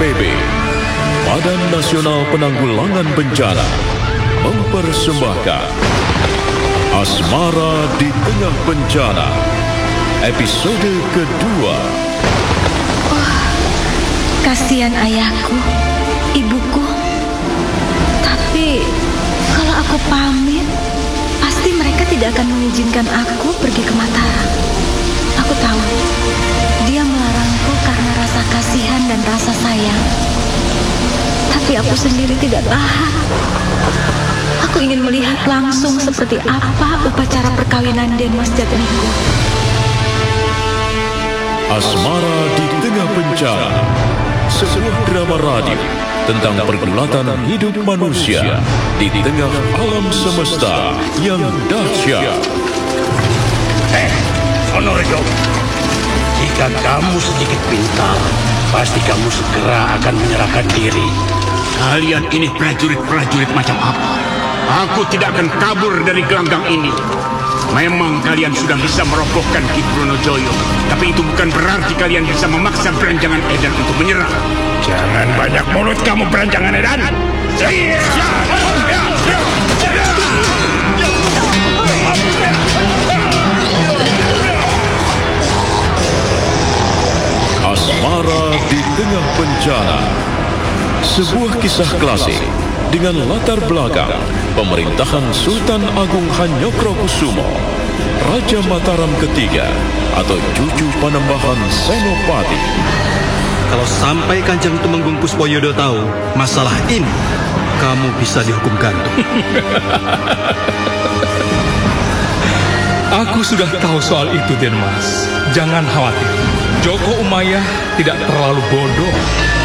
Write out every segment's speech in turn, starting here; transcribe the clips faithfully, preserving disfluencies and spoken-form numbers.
P B, Badan Nasional Penanggulangan Bencana, mempersembahkan Asmara di Tengah Bencana, episode kedua. Oh, kasihan ayahku, ibuku. Tapi kalau aku pamit, pasti mereka tidak akan mengizinkan aku pergi ke Mataram. Aku tahu, dia melarangku karena rasa kasihan dan rasa sayang. Tapi aku sendiri tidak tahan. Aku ingin melihat langsung seperti apa upacara perkawinan Denmas Jatmiko. Asmara di Tengah Bencana, sebuah drama radio tentang pergulatan hidup manusia di tengah alam semesta yang dahsyat. Eh, Sonorejo, jika kamu sedikit pintar, pasti kamu segera akan menyerahkan diri. Kalian ini prajurit-prajurit macam apa? Aku tidak akan kabur dari gelanggang ini. Memang kalian sudah bisa merobohkan Ki Bronojoyo, tapi itu bukan berarti kalian bisa memaksa Beranjangan Edan untuk menyerah. Jangan banyak mulut kamu, Beranjangan Edan. Asmara di Tengah Bencana, sebuah kisah klasik dengan latar belakang pemerintahan Sultan Agung Hanyokrokusumo, Raja Mataram ketiga atau cucu Panembahan Senopati. Kalau sampai Kanjeng Tumenggung Puspoyodo tahu masalah ini, kamu bisa dihukum gantung. Aku sudah tahu soal itu, Denmas. Jangan khawatir. Joko Umayyah tidak terlalu bodoh.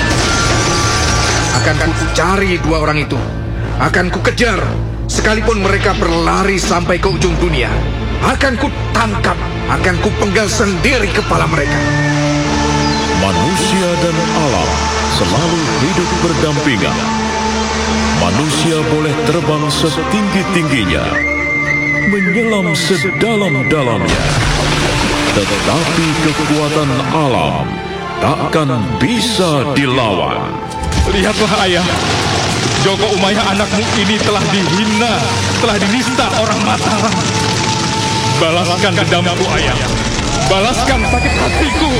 Akan ku cari dua orang itu. Akan ku kejar. Sekalipun mereka berlari sampai ke ujung dunia, akan ku tangkap. Akan ku penggal sendiri kepala mereka. Manusia dan alam selalu hidup berdampingan. Manusia boleh terbang setinggi-tingginya, menyelam sedalam-dalamnya, tetapi kekuatan alam takkan bisa dilawan. Lihatlah ayah, Joko Umayyah anakmu ini telah dihina, telah dinista orang Mataram. Balaskan dendamku ayah, balaskan sakit hatiku.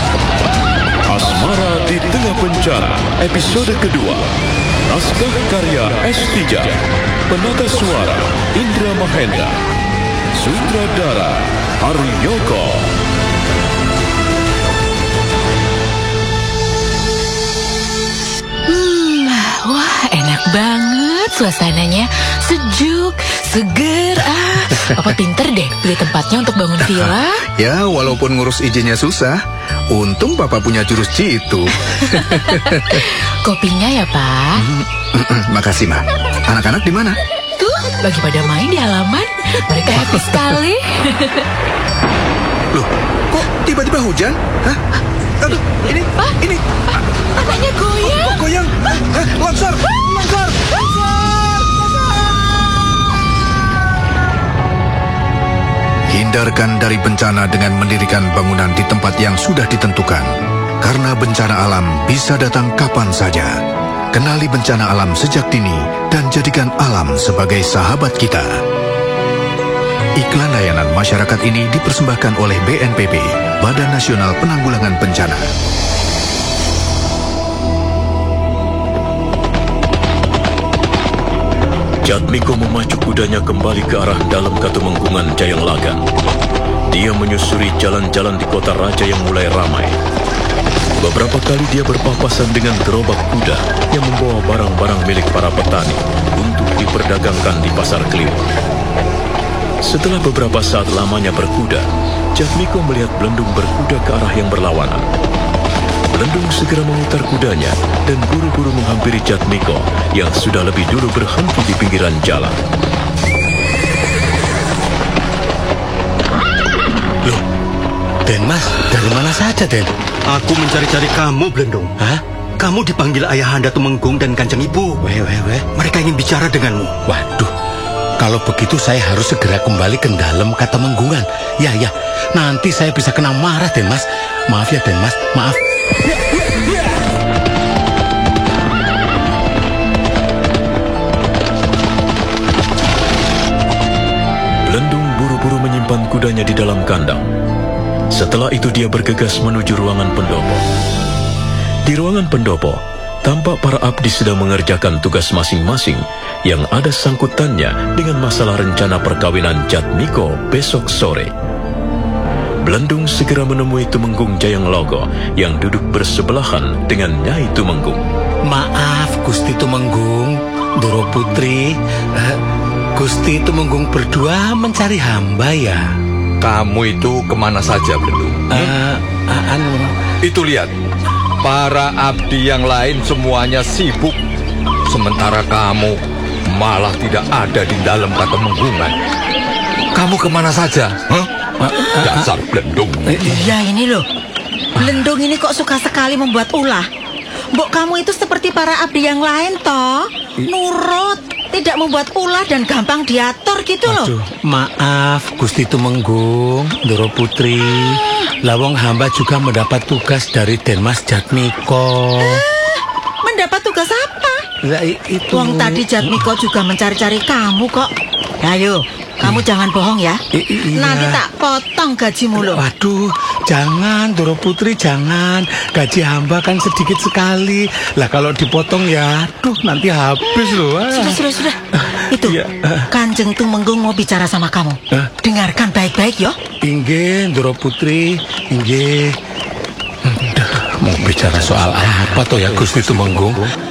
Asmara di Tengah Bencana, episode kedua. Naskah karya S. Tijab, penata suara Indra Mahendra, sutradara Haryoko. Hmm, wah enak banget suasananya, sejuk, seger. Ah, Papa pinter deh pilih tempatnya untuk bangun villa. Ya, walaupun ngurus izinnya susah, untung Papa punya jurus jitu. Kopinya ya, Pak. Makasih, Ma. Anak-anak di mana? Tuh, lagi pada main di halaman. Mereka happy sekali. Loh, kok tiba-tiba hujan? Hah? Aduh, ini, Pak, ini. Pak, tanahnya goyang. Oh, goyang. Hah? Longsor, longsor. Hindarkan dari bencana dengan mendirikan bangunan di tempat yang sudah ditentukan. Karena bencana alam bisa datang kapan saja. Kenali bencana alam sejak dini dan jadikan alam sebagai sahabat kita. Iklan layanan masyarakat ini dipersembahkan oleh B N P B, Badan Nasional Penanggulangan Bencana. Jatmiko memacu kudanya kembali ke arah dalam Katumenggungan Jayanglagan. Dia menyusuri jalan-jalan di kota raja yang mulai ramai. Beberapa kali dia berpapasan dengan gerobak kuda yang membawa barang-barang milik para petani untuk diperdagangkan di pasar Kliwon. Setelah beberapa saat lamanya berkuda, Jatmiko melihat Belendung berkuda ke arah yang berlawanan. Belendung segera memutar kudanya dan buru-buru menghampiri Jatmiko yang sudah lebih dulu berhenti di pinggiran jalan. Loh, Denmas, dari mana saja, Den? Aku mencari-cari kamu, Belendung. Hah? Kamu dipanggil Ayahanda Tumenggung dan Kanjeng Ibu. Weh, weh, weh. Mereka ingin bicara denganmu. Waduh, kalau begitu saya harus segera kembali ke dalam Katumenggungan. Ya, ya, nanti saya bisa kena marah, Denmas. Maaf ya, Denmas, maaf. kudanya di dalam kandang. Setelah itu dia bergegas menuju ruangan pendopo. Di ruangan pendopo, tampak para abdi sedang mengerjakan tugas masing-masing yang ada sangkutannya dengan masalah rencana perkawinan Jatmiko besok sore. Belendung segera menemui Tumenggung Jayang Logo yang duduk bersebelahan dengan Nyai Tumenggung. Maaf, Gusti Tumenggung, Doro Putri. Uh, Gusti Tumenggung berdua mencari hamba ya? Kamu itu kemana saja, Belendung? Uh, uh, anu. Itu lihat, para abdi yang lain semuanya sibuk. Sementara kamu malah tidak ada di dalam Katemenggungan. Kamu kemana saja? Huh? Dasar Belendung. Iya ini loh, Belendung ini kok suka sekali membuat ulah. Mbok kamu itu seperti para abdi yang lain toh, nurut, tidak membuat ulah dan gampang diatur gitu loh. Aduh, maaf Gusti Tumenggung, Doro Putri. Lawang hamba juga mendapat tugas dari Denmas Jatmiko. Eh, mendapat tugas apa? Lah, itu. Wong tadi Jatmiko juga mencari-cari kamu kok. Ayo, kamu jangan bohong ya. I iya. Nanti tak potong gajimu loh. Waduh, jangan Doro Putri, jangan. Gaji hamba kan sedikit sekali. Lah kalau dipotong ya, aduh nanti habis loh. Ah. Sudah, sudah, sudah. Itu, Iya. Kanjeng Tumenggung mau bicara sama kamu. Hah? Dengarkan baik-baik yo. Inggih, Doro Putri, inggih. Udah, mau bicara soal apa toh ya Gusti Tumenggung?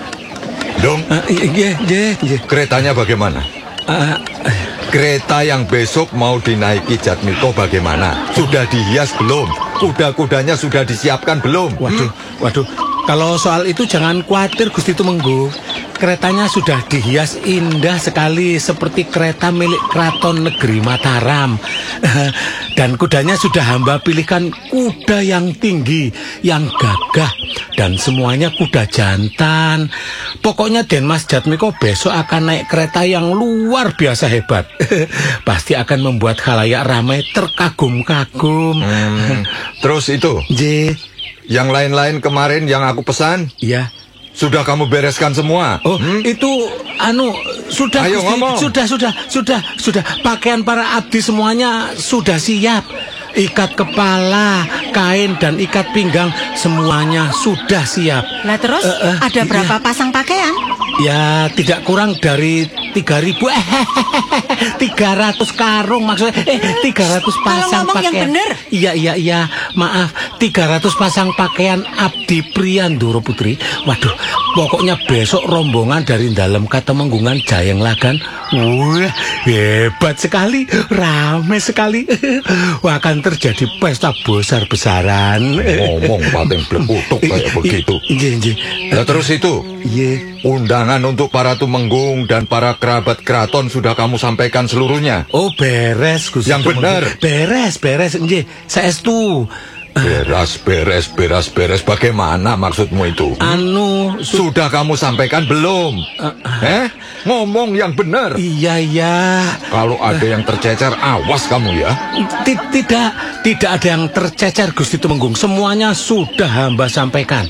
Dong, Uh, inggih, inggih, inggih. keretanya bagaimana? Uh, Kereta yang besok mau dinaiki Jatmiko bagaimana? Sudah dihias belum? Kuda-kudanya sudah disiapkan belum? Waduh, waduh. Kalau soal itu jangan khawatir Gusti Tumenggung. Keretanya sudah dihias indah sekali seperti kereta milik Keraton Negeri Mataram. Dan kudanya sudah hamba pilihkan kuda yang tinggi, yang gagah, dan semuanya kuda jantan. Pokoknya Denmas Jatmiko besok akan naik kereta yang luar biasa hebat. Pasti akan membuat khalayak ramai terkagum-kagum. Hmm, terus itu, J, yang lain-lain kemarin yang aku pesan, ya. sudah kamu bereskan semua? Oh, hmm? itu anu sudah Ayo, Gusti, ngomong. sudah sudah sudah sudah pakaian para abdi semuanya sudah siap. Ikat kepala, kain dan ikat pinggang semuanya sudah siap. Lah terus Uh, uh, ada berapa iya. pasang pakaian? Ya tidak kurang dari tiga ribu eh tiga ratus karung maksudnya eh tiga ratus pasang ngomong yang pakaian. bener. Iya iya iya maaf tiga ratus pasang pakaian abdi prian Doro Putri. Waduh, pokoknya besok rombongan dari dalam Katemenggungan Jayang Lagan. Wah, hebat sekali, ramai sekali. Wah, akan terjadi pesta besar-besaran. Ngomong paling bleputuk kayak begitu. Iya, iya. Nah, terus itu, Iya. undangan untuk para Tumenggung dan para kerabat keraton sudah kamu sampaikan seluruhnya. Oh, beres, Gusti. Yang benar. Beres, beres, nggih. Saestu. Beres, beres, beres, beres. Bagaimana maksudmu itu? Anu, su- Sudah kamu sampaikan belum? Eh? Ngomong yang benar. iya, iya. Kalau ada yang tercecer, awas kamu ya. Ti- Tidak, tidak ada yang tercecer, Gusti Tumenggung. Semuanya sudah hamba sampaikan.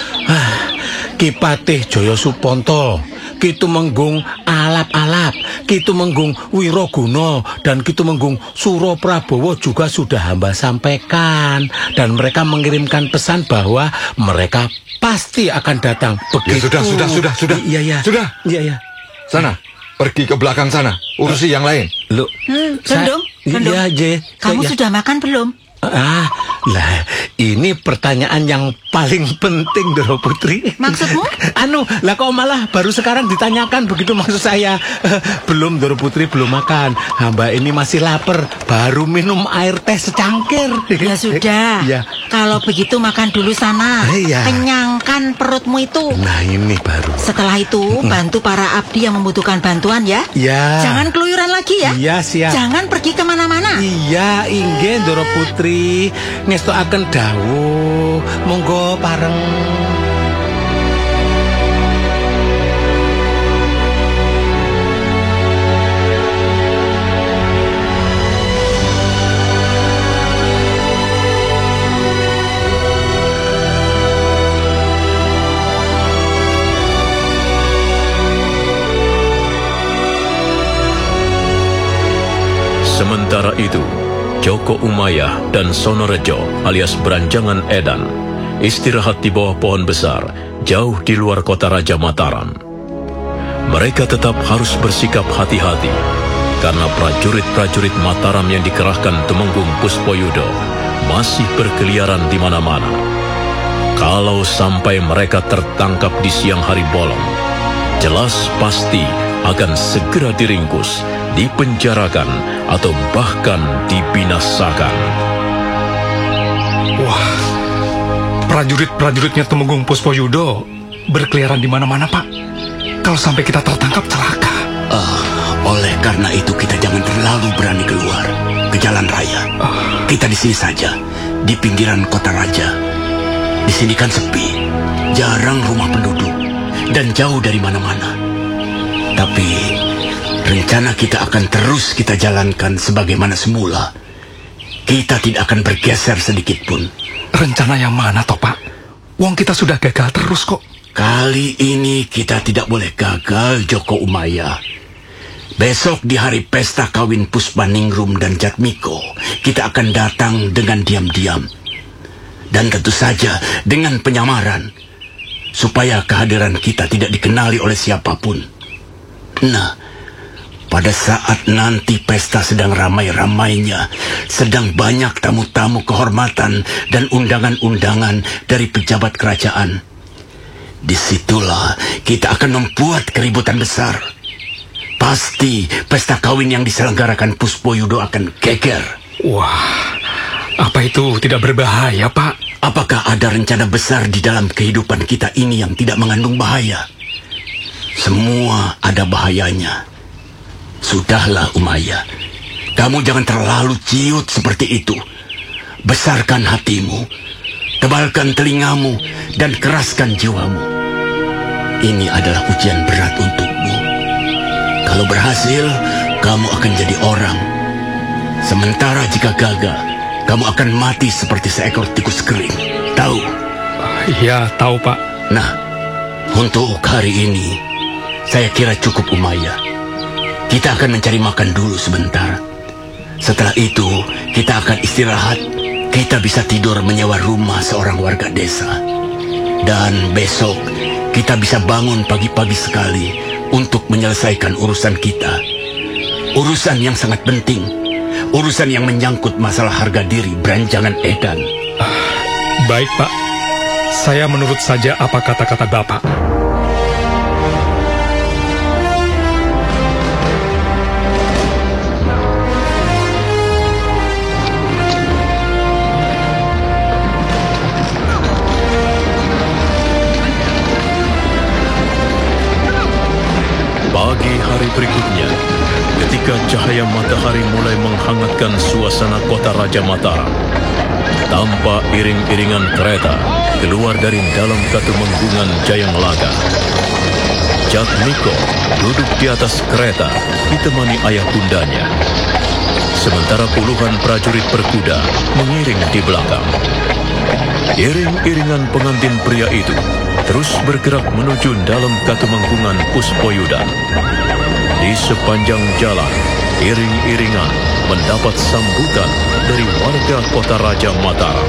Ah, Ki Patih Jaya Suponto, Ki Tumenggung Alap-alap, Ki Tumenggung Wiroguna, dan Ki Tumenggung Suro Prabowo juga sudah hamba sampaikan. Dan mereka mengirimkan pesan bahwa mereka pasti akan datang. Ya Begitu. sudah, sudah, sudah, sudah. Iya, iya. Sudah. Iya, iya. Sana, pergi ke belakang sana. Urusi yang lain. Loh, Hmm, sa- Gendong, Gendong. Iya, Je. Kamu Saya- sudah makan belum? Ah, lah, ini pertanyaan yang paling penting, Doro Putri. Maksudmu? Anu, lah kok malah baru sekarang ditanyakan begitu maksud saya. Eh, belum, Doro Putri, belum makan. Hamba ini masih lapar, baru minum air teh secangkir. Ya sudah. Ya. Kalau begitu makan dulu sana. Iya. Kenyangkan perutmu itu. Nah, ini baru. Setelah itu bantu para abdi yang membutuhkan bantuan ya. Ya. Jangan keluyuran lagi ya. Iya, siap. Jangan pergi kemana-mana. Iya, inggih Doro Putri. Ngestokaken dawuh. Monggo pareng. Sementara itu, Joko Umayyah dan Sonorejo alias Beranjangan Edan istirahat di bawah pohon besar jauh di luar kota Raja Mataram. Mereka tetap harus bersikap hati-hati karena prajurit-prajurit Mataram yang dikerahkan Tumenggung Puspoyudo masih berkeliaran di mana-mana. Kalau sampai mereka tertangkap di siang hari bolong, jelas pasti akan segera diringkus, dipenjarakan, atau bahkan dibinasakan. Wah, prajurit-prajuritnya Tumenggung Puspoyudo berkeliaran di mana-mana, Pak. Kalau sampai kita tertangkap, celaka. Uh, oleh karena itu kita jangan terlalu berani keluar ke jalan raya. Uh. Kita di sini saja, di pinggiran kota raja. Di sini kan sepi, jarang rumah penduduk, dan jauh dari mana-mana. Tapi rencana kita akan terus kita jalankan sebagaimana semula. Kita tidak akan bergeser sedikit pun. Rencana yang mana toh, Pak? Wong kita sudah gagal terus kok. Kali ini kita tidak boleh gagal, Joko Umayyah. Besok di hari pesta kawin Puspaningrum dan Jatmiko, kita akan datang dengan diam-diam. Dan tentu saja dengan penyamaran, supaya kehadiran kita tidak dikenali oleh siapapun. Nah, pada saat nanti pesta sedang ramai-ramainya, sedang banyak tamu-tamu kehormatan dan undangan-undangan dari pejabat kerajaan, disitulah kita akan membuat keributan besar. Pasti pesta kawin yang diselenggarakan Puspoyudo akan geger. Wah, apa itu tidak berbahaya, Pak? Apakah ada rencana besar di dalam kehidupan kita ini yang tidak mengandung bahaya? Semua ada bahayanya. Sudahlah, Umayyah. Kamu jangan terlalu ciut seperti itu. Besarkan hatimu, tebalkan telingamu, dan keraskan jiwamu. Ini adalah ujian berat untukmu. Kalau berhasil, kamu akan jadi orang. Sementara jika gagal, kamu akan mati seperti seekor tikus kering. Tahu? Iya, tahu, Pak. Nah, untuk hari ini, saya kira cukup, Umayyah. Kita akan mencari makan dulu sebentar. Setelah itu, kita akan istirahat. Kita bisa tidur menyewa rumah seorang warga desa. Dan besok, kita bisa bangun pagi-pagi sekali untuk menyelesaikan urusan kita. Urusan yang sangat penting. Urusan yang menyangkut masalah harga diri Beranjangan Edan. Uh, baik, Pak. Saya menurut saja apa kata-kata Bapak. Pagi hari berikutnya, ketika cahaya matahari mulai menghangatkan suasana kota Raja Mataram, tanpa iring-iringan kereta keluar dari dalam Katumenggungan Jayanglaga. Jatmiko duduk di atas kereta ditemani ayah bundanya. Sementara puluhan prajurit berkuda mengiring di belakang. Iring-iringan pengantin pria itu terus bergerak menuju dalam Katumenggungan Puspoyudan. Di sepanjang jalan, iring-iringan mendapat sambutan dari warga kota Raja Mataram.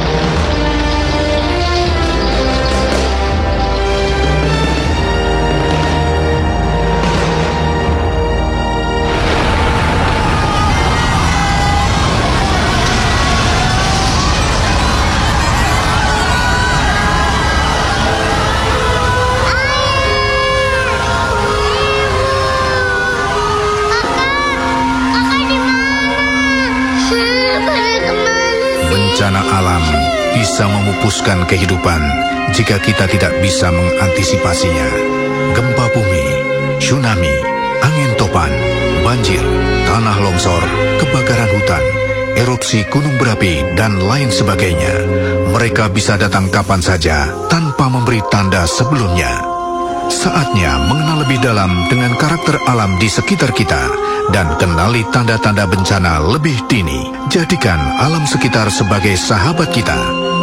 Bencana alam bisa memupuskan kehidupan jika kita tidak bisa mengantisipasinya. Gempa bumi, tsunami, angin topan, banjir, tanah longsor, kebakaran hutan, erupsi gunung berapi, dan lain sebagainya. Mereka bisa datang kapan saja tanpa memberi tanda sebelumnya. Saatnya mengenal lebih dalam dengan karakter alam di sekitar kita dan kenali tanda-tanda bencana lebih dini. Jadikan alam sekitar sebagai sahabat kita.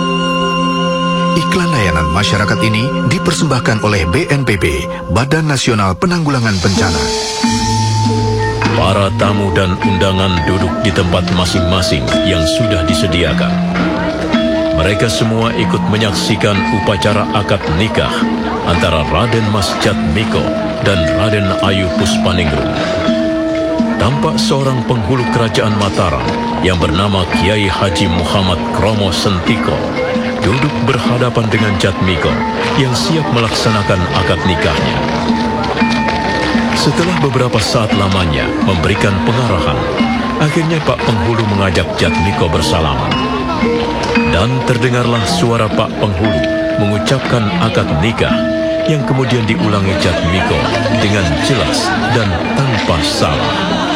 Iklan layanan masyarakat ini dipersembahkan oleh B N P B, Badan Nasional Penanggulangan Bencana. Para tamu dan undangan duduk di tempat masing-masing yang sudah disediakan. Mereka semua ikut menyaksikan upacara akad nikah antara Raden Mas Jatmiko dan Raden Ayu Puspaningrum. Tampak seorang penghulu kerajaan Mataram yang bernama Kiai Haji Muhammad Kromo Sentiko duduk berhadapan dengan Jatmiko yang siap melaksanakan akad nikahnya. Setelah beberapa saat lamanya memberikan pengarahan, akhirnya Pak Penghulu mengajak Jatmiko bersalaman. Dan terdengarlah suara Pak Penghulu mengucapkan akad nikah yang kemudian diulangi Jatmiko dengan jelas dan tanpa salah.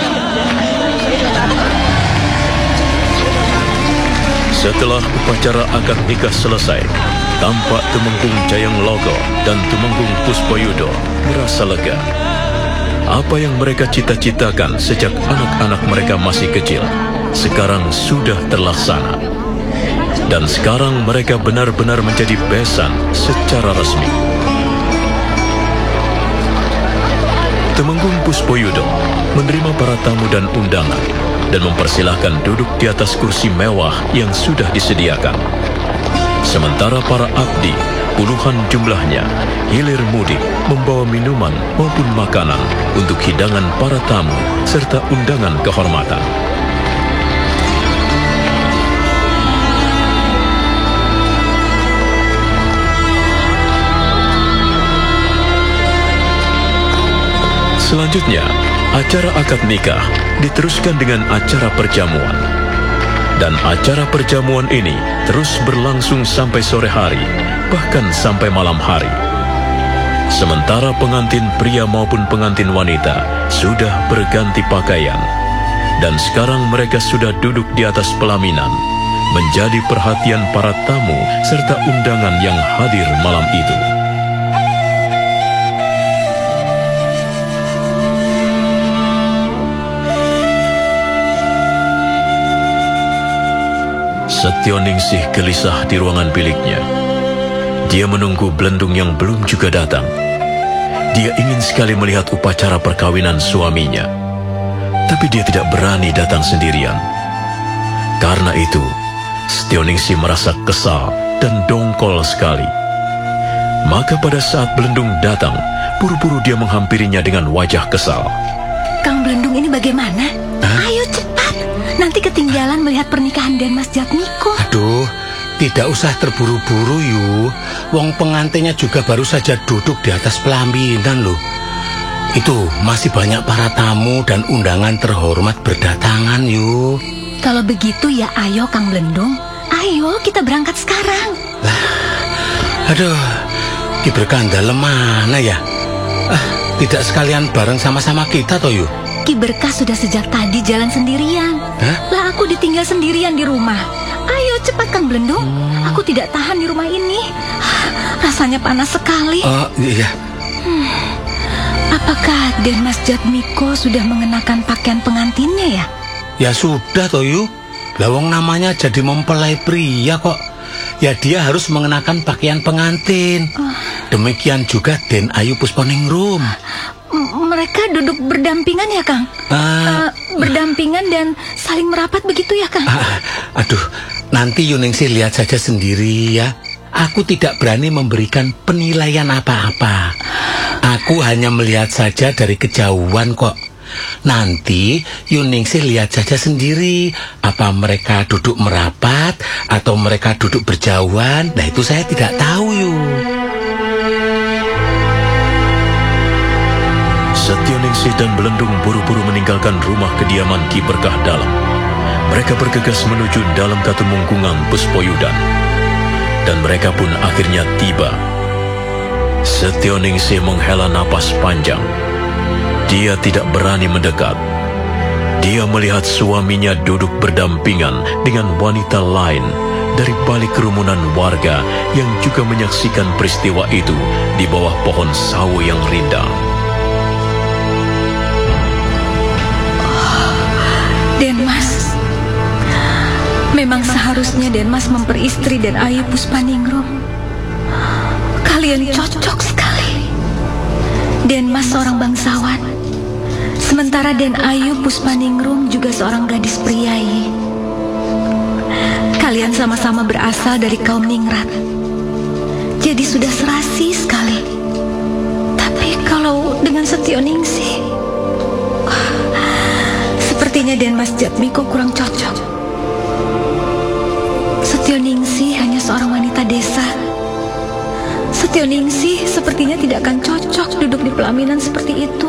Setelah upacara akad nikah selesai, tampak Tumenggung Jayang Logo dan Tumenggung Puspoyudo merasa lega. Apa yang mereka cita-citakan sejak anak-anak mereka masih kecil, sekarang sudah terlaksana. Dan sekarang mereka benar-benar menjadi besan secara resmi. Tumenggung Puspoyudo menerima para tamu dan undangan dan mempersilahkan duduk di atas kursi mewah yang sudah disediakan. Sementara para abdi, puluhan jumlahnya, hilir mudik membawa minuman maupun makanan untuk hidangan para tamu serta undangan kehormatan. Selanjutnya, acara akad nikah diteruskan dengan acara perjamuan. Dan acara perjamuan ini terus berlangsung sampai sore hari, bahkan sampai malam hari. Sementara pengantin pria maupun pengantin wanita sudah berganti pakaian. Dan sekarang mereka sudah duduk di atas pelaminan, menjadi perhatian para tamu serta undangan yang hadir malam itu. Setioningsih gelisah di ruangan biliknya. Dia menunggu Blendung yang belum juga datang. Dia ingin sekali melihat upacara perkawinan suaminya. Tapi dia tidak berani datang sendirian. Karena itu, Setioningsih merasa kesal dan dongkol sekali. Maka pada saat Blendung datang, buru-buru dia menghampirinya dengan wajah kesal. Kang Blendung ini bagaimana? Hah? Ayo cepat. Nanti ketinggalan melihat pernikahan Den Mas Jatmiko. Aduh, tidak usah terburu-buru yu. Wong pengantinnya juga baru saja duduk di atas pelaminan loh. Itu masih banyak para tamu dan undangan terhormat berdatangan yu. Kalau begitu ya ayo Kang Blendung. Ayo kita berangkat sekarang. Lah, aduh, Ki Berkandal mana ya? Ah, tidak sekalian bareng sama-sama kita toh yu. Ki Berkah sudah sejak tadi jalan sendirian. Hah? Lah aku ditinggal sendirian di rumah. Ayo cepat Kang Blendung. Hmm. Aku tidak tahan di rumah ini. Rasanya panas sekali. Oh iya. Hmm. Apakah Den Mas Jatmiko sudah mengenakan pakaian pengantinnya ya? Ya sudah toh yu. Lawang namanya jadi mempelai pria kok. Ya dia harus mengenakan pakaian pengantin. Oh. Demikian juga Den Ayu Puspaningrum. Mereka duduk berdampingan ya, Kang? Uh, uh, berdampingan dan saling merapat begitu ya, Kang? Uh, aduh, nanti Yuningsih lihat saja sendiri ya. Aku tidak berani memberikan penilaian apa-apa. Aku hanya melihat saja dari kejauhan kok. Nanti Yuningsih lihat saja sendiri. Apa mereka duduk merapat atau mereka duduk berjauhan. Nah itu saya tidak tahu yuk. Setioningsih dan Blendung buru-buru meninggalkan rumah kediaman Ki Berkah Dalam. Mereka bergegas menuju dalam Katumenggungan Puspoyudan. Dan mereka pun akhirnya tiba. Setioningsih menghela napas panjang. Dia tidak berani mendekat. Dia melihat suaminya duduk berdampingan dengan wanita lain dari balik kerumunan warga yang juga menyaksikan peristiwa itu di bawah pohon sawo yang rindang. Den Mas, memang seharusnya Den Mas memperistri Den Ayu Puspaningrum. Kalian cocok sekali. Den Mas seorang bangsawan, Sementara Den Ayu Puspaningrum juga seorang gadis priayi. Kalian sama-sama berasal dari kaum ningrat. Jadi sudah serasi sekali. Tapi kalau dengan Setioningsi, sepertinya Den Mas Jatmiko kurang cocok. Setioningsi hanya seorang wanita desa. Setioningsi sepertinya tidak akan cocok duduk di pelaminan seperti itu.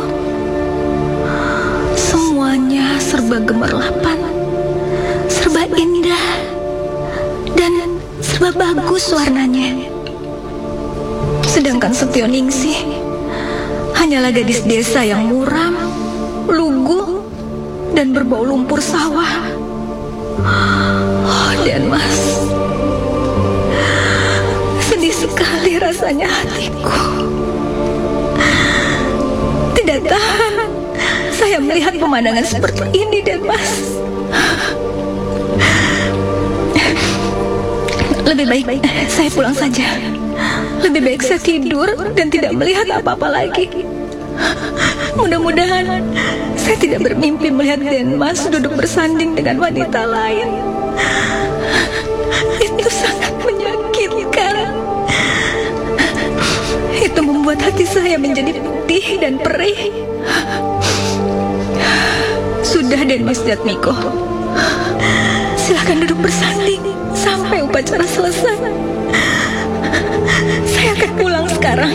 Semuanya serba gemerlapan, serba indah, dan serba bagus warnanya. Sedangkan Setioningsi hanyalah gadis desa yang muram, lugu, dan berbau lumpur sawah. Oh, Dan Mas, sedih sekali rasanya hatiku. Tidak tahan saya melihat pemandangan seperti ini, Dan Mas. Lebih baik saya pulang saja. Lebih baik saya tidur dan tidak melihat apa-apa lagi. Mudah-mudahan saya tidak bermimpi melihat Den Mas duduk bersanding dengan wanita lain. Itu sangat menyakitkan. Itu membuat hati saya menjadi pedih dan perih. Sudah, Den Mas Jatmiko, silahkan duduk bersanding sampai upacara selesai. Saya akan pulang sekarang.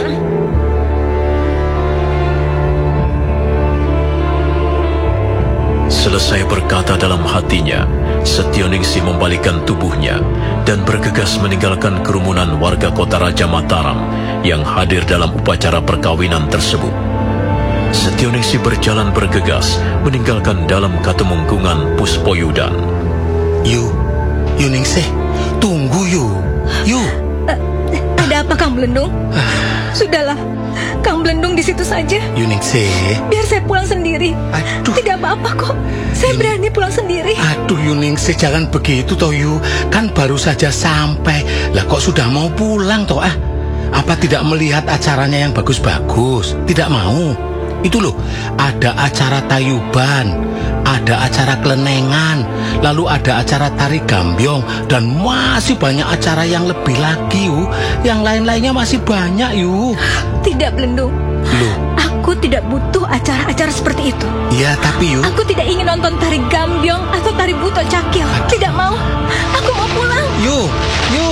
Selesai berkata dalam hatinya, Setioningsi membalikkan tubuhnya dan bergegas meninggalkan kerumunan warga kota Raja Mataram yang hadir dalam upacara perkawinan tersebut. Setioningsi berjalan bergegas meninggalkan dalam katemunggungan Puspoyudan. Yu, Yuningsih, tunggu Yu, Yu. Uh, ada apa Kang Belendung? Sudahlah, Kang Belendung di situ saja. Yuningsih, biar saya pulang sendiri. Aduh. Tidak apa-apa kok, saya Yun... berani pulang sendiri. Aduh Yuningsih, jangan begitu toh Yu. Kan baru saja sampai. Lah kok sudah mau pulang toh ah? Apa tidak melihat acaranya yang bagus-bagus? Tidak mau? Itu loh, ada acara tayuban, ada acara kelenengan, lalu ada acara tari gambyong, dan masih banyak acara yang lebih lagi, Yu. Yang lain-lainnya masih banyak, Yu. Tidak, Belendung. Loh, aku tidak butuh acara-acara seperti itu. Iya, tapi Yu, aku tidak ingin nonton tari gambyong atau tari buto cakil. Aduh. Tidak mau. Aku mau pulang. Yu, Yu.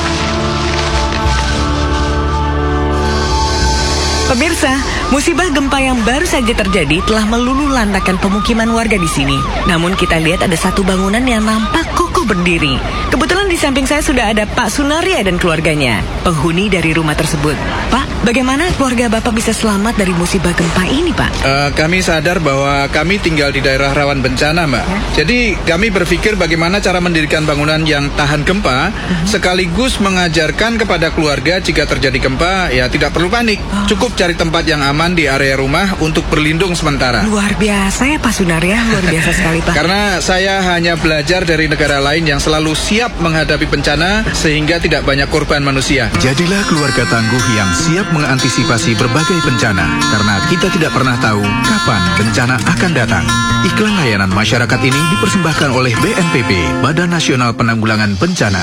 Pemirsa, musibah gempa yang baru saja terjadi telah meluluhlantakkan pemukiman warga di sini. Namun kita lihat ada satu bangunan yang nampak kokoh berdiri. Kebetulan di samping saya sudah ada Pak Sunaria dan keluarganya, penghuni dari rumah tersebut. Pak, bagaimana keluarga Bapak bisa selamat dari musibah gempa ini, Pak? Uh, kami sadar bahwa kami tinggal di daerah rawan bencana, Mbak. Ya? Jadi kami berpikir bagaimana cara mendirikan bangunan yang tahan gempa, uh-huh. sekaligus mengajarkan kepada keluarga jika terjadi gempa, ya tidak perlu panik. Oh. Cukup cari tempat yang aman di area rumah untuk berlindung sementara. Luar biasa ya Pak Sunaria, luar biasa sekali Pak. Karena saya hanya belajar dari negara lain yang selalu siap menghadapi bencana sehingga tidak banyak korban manusia. Jadilah keluarga tangguh yang siap mengantisipasi berbagai bencana, karena kita tidak pernah tahu kapan bencana akan datang. Iklan layanan masyarakat ini dipersembahkan oleh B N P B, Badan Nasional Penanggulangan Bencana.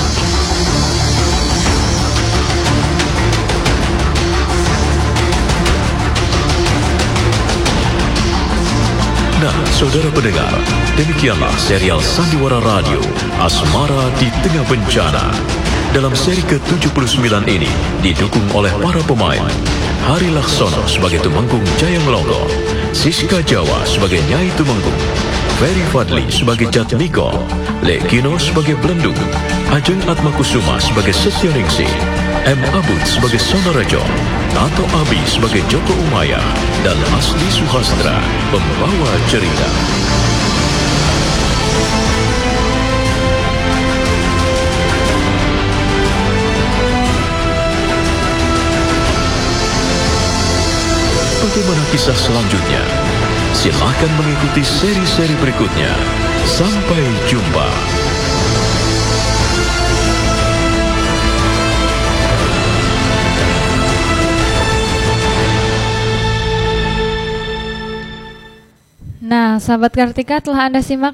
Nah, saudara pendengar, demikianlah serial Sandiwara Radio, Asmara di Tengah Bencana. Dalam seri ke tujuh puluh sembilan ini didukung oleh para pemain: Hari Laksono sebagai Tumenggung Jayang Logo, Siska Jawa sebagai Nyai Tumenggung, Ferry Fadli sebagai Jatmiko, Lekino sebagai Belendung, Ajeng Atmakusuma sebagai Setioningsi, M. Abud sebagai Sonorejo, Tato Abi sebagai Joko Umaya, dan Asli Suhastra, pembawa cerita. Bagaimana kisah selanjutnya? Silakan mengikuti seri-seri berikutnya. Sampai jumpa. Nah, sahabat Kartika, telah Anda simak